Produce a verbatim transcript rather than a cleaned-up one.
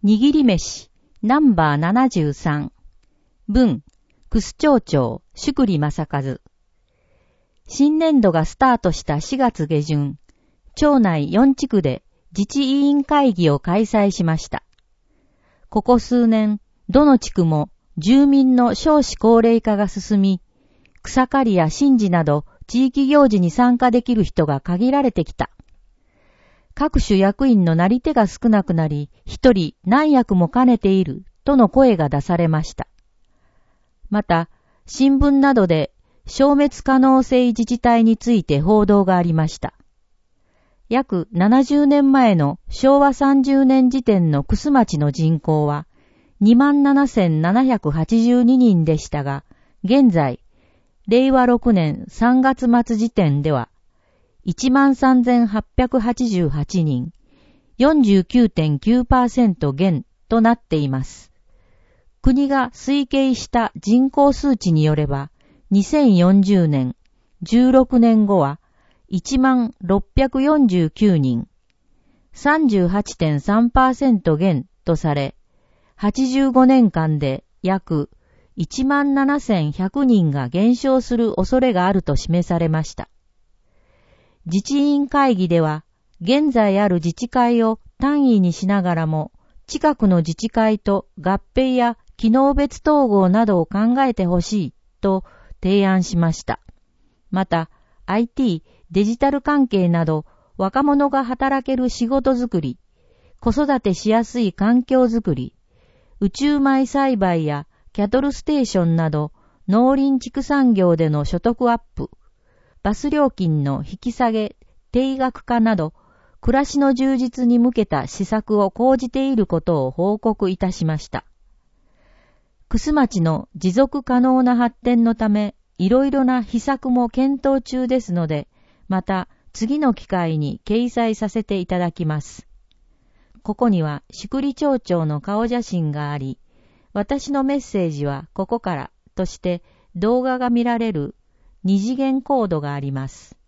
握り飯ナンバーななじゅうさん。文、楠町長、宿利正和。新年度がスタートしたしがつ下旬、町内よん地区で自治委員会議を開催しました。ここ数年、どの地区も住民の少子高齢化が進み、草刈りや神事など地域行事に参加できる人が限られてきた。各種役員のなり手が少なくなり、一人何役も兼ねているとの声が出されました。また、新聞などで消滅可能性自治体について報道がありました。約ななじゅうねんまえのしょうわさんじゅうねん時点の楠町の人口は にまんななせんななひゃくはちじゅうににんでしたが、現在、れいわろくねんさんがつ末時点ではいちまんさんぜんはっぴゃくはちじゅうはちにん、よんじゅうきゅうてんきゅうパーセント 減となっています。国が推計した人口数値によれば、にせんよんじゅうねん、じゅうろくねんごはいちまんろっぴゃくよんじゅうきゅうにん、さんじゅうはちてんさんパーセント 減とされ、はちじゅうごねんかんで約いちまんななせんひゃくにんが減少する恐れがあると示されました。自治委員会議では、現在ある自治会を単位にしながらも、近くの自治会と合併や機能別統合などを考えてほしいと提案しました。また、アイティー、デジタル関係など若者が働ける仕事づくり、子育てしやすい環境づくり、宇宙米栽培やキャトルステーションなど農林畜産業での所得アップ、バス料金の引き下げ、定額化など、暮らしの充実に向けた施策を講じていることを報告いたしました。楠町の持続可能な発展のため、いろいろな秘策も検討中ですので、また次の機会に掲載させていただきます。ここには宿利町長の顔写真があり、私のメッセージはここからとして動画が見られる二次元コードがあります。